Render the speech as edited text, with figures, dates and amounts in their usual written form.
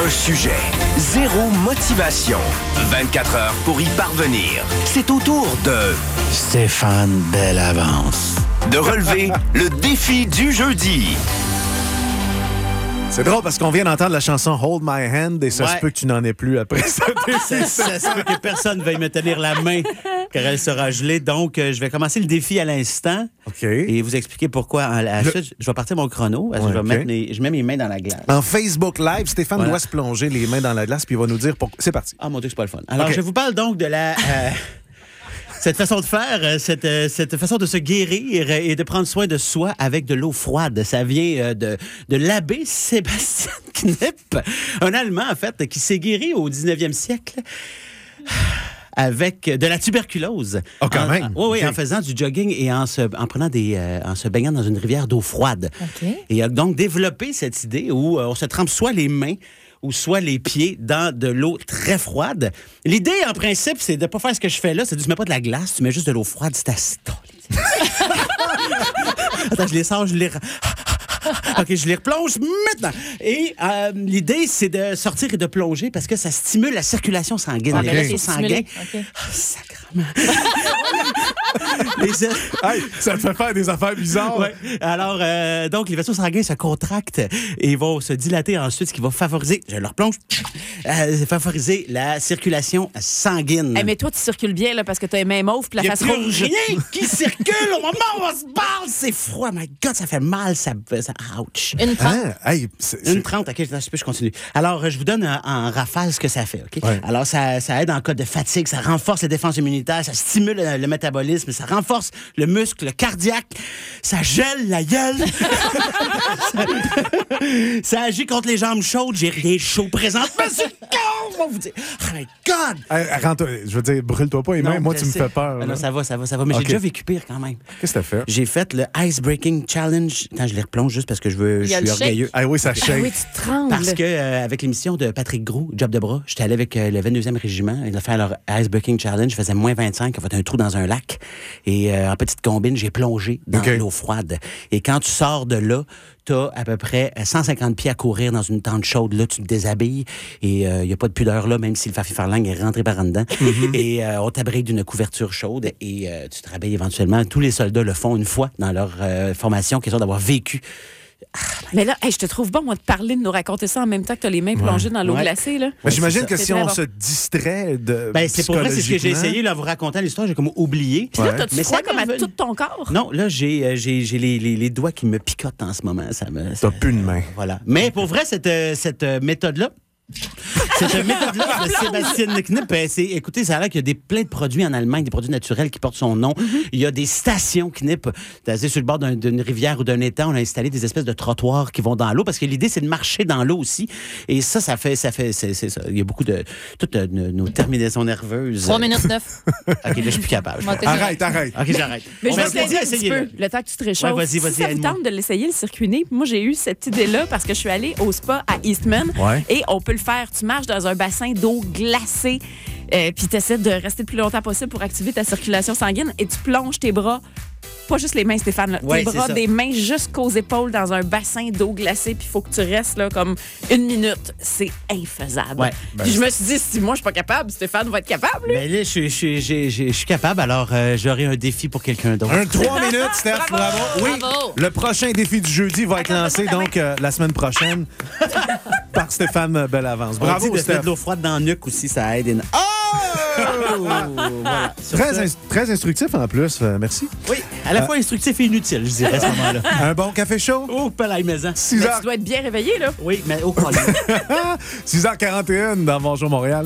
Un sujet, zéro motivation. 24 heures pour y parvenir. C'est au tour de Stéphane Bellavance de relever le défi du jeudi. C'est drôle parce qu'on vient d'entendre la chanson Hold My Hand et ça se peut que tu n'en aies plus après ça. Ça se peut que personne ne veuille me tenir la main car elle sera gelée. Donc, je vais commencer le défi à l'instant et vous expliquer pourquoi. Ensuite, je vais partir mon chrono. Je mets mes mains dans la glace. En Facebook Live, Stéphane doit se plonger les mains dans la glace puis il va nous dire pourquoi. C'est parti. Ah mon Dieu, c'est pas le fun. Alors, je vous parle donc de la... Cette façon de faire, cette façon de se guérir et de prendre soin de soi avec de l'eau froide, ça vient de l'abbé Sébastien Knipp, un Allemand, en fait, qui s'est guéri au 19e siècle avec de la tuberculose. Oh, quand même? Oui, en faisant du jogging et en se baignant dans une rivière d'eau froide. Et il a donc développé cette idée où on se trempe soit les mains ou soit les pieds dans de l'eau très froide. L'idée, en principe, c'est de ne pas faire ce que je fais là, c'est de tu mets pas de la glace, tu mets juste de l'eau froide, c'est assez... Attends, je les sors, je les... OK, je les replonge maintenant. Et l'idée, c'est de sortir et de plonger parce que ça stimule la circulation sanguine. Les vaisseaux sanguins. Sacrement. Hey, ça te fait faire des affaires bizarres. Ouais. Alors, donc, les vaisseaux sanguins se contractent et vont se dilater ensuite, ce qui va favoriser, je leur plonge, favoriser la circulation sanguine. Hey, mais toi, tu circules bien là, parce que tu as les mains mauves puis la face rouge. Rien qui circule au moment où on se parle. C'est froid. My God, ça fait mal. Ça ouch. Une 30. Une 30, OK, je continue. Alors, je vous donne en rafale ce que ça fait, OK? Ouais. Alors, ça aide en cas de fatigue, ça renforce la défense immunitaire, ça stimule le métabolisme, ça renforce le muscle cardiaque, ça gèle la gueule. ça agit contre les jambes chaudes. J'ai rien chaud présentement. On va vous dire. Oh my God! Je veux dire, brûle-toi pas les mains. Moi, tu me fais peur. Non, ça va. Mais j'ai déjà vécu pire quand même. Qu'est-ce que t'as fait? J'ai fait le Ice Breaking Challenge. Attends, je les replonge juste parce que je suis orgueilleux. Ah oui, ça shake. Ah oui, tu trembles. Parce que avec l'émission de Patrick Gros, Job de bras, j'étais allé avec le 22e régiment. Ils ont fait leur Ice Breaking Challenge. Je faisais moins 25. On fait un trou dans un lac. Et en petite combine, j'ai plongé dans l'eau froide. Et quand tu sors de là, t'as à peu près 150 pieds à courir dans une tente chaude. Là, tu te déshabilles et il n'y a pas de pudeur là, même si le farfiffarlang est rentré par en dedans. Et on t'abrite d'une couverture chaude et tu te rhabilles éventuellement. Tous les soldats le font une fois dans leur formation, question d'avoir vécu. Mais là, je te trouve bon, moi, de parler, de nous raconter ça en même temps que tu as les mains plongées dans l'eau glacée. Là. Mais j'imagine que si on se distrait de. C'est pour vrai, c'est ce que j'ai essayé, là, vous racontant l'histoire, j'ai comme oublié. Puis là, t'as-tu froid comme à tout ton corps? Non, là, j'ai les doigts qui me picotent en ce moment. T'as plus de main. Voilà. Mais pour vrai, cette méthode-là, cette méthode-là de Sébastien Knipp, écoutez, ça a l'air qu'il y a plein de produits en Allemagne, des produits naturels qui portent son nom. Il y a des stations Knipp. Sur le bord d'une rivière ou d'un étang, on a installé des espèces de trottoirs qui vont dans l'eau parce que l'idée, c'est de marcher dans l'eau aussi. Et ça fait c'est ça. Il y a beaucoup de... Toutes nos terminaisons nerveuses. 3 minutes 9. OK, là, je suis plus capable. Arrête. OK, j'arrête. Mais je vais essayer un petit peu, le temps que tu te réchauffes. Ouais, vas-y, si ça vous tente de l'essayer, le circuit Nez, moi, j'ai eu cette idée-là parce que je suis allée au spa à Eastman et on peut le faire. Tu marches dans un bassin d'eau glacée puis tu essaies de rester le plus longtemps possible pour activer ta circulation sanguine et tu plonges tes bras, pas juste les mains, Stéphane, tes bras des mains jusqu'aux épaules dans un bassin d'eau glacée puis il faut que tu restes là comme 1 minute. C'est infaisable. Puis je me suis dit, si moi je suis pas capable, Stéphane va être capable. Mais là, je suis capable, alors j'aurai un défi pour quelqu'un d'autre. 3 minutes, Steph, bravo. Oui, le prochain défi du jeudi va être lancé donc la semaine prochaine par Stéphane Bellavance. Bravo, on dit de Steph. mettre de l'eau froide dans le nuque aussi, ça aide. Voilà. Très instructif en plus, merci. Oui, à la fois instructif et inutile, je dirais, à ce moment-là. Un bon café chaud? Oh, palais maison. Tu dois être bien réveillé, là. Oui, mais au problème. 6h41 dans Bonjour Montréal.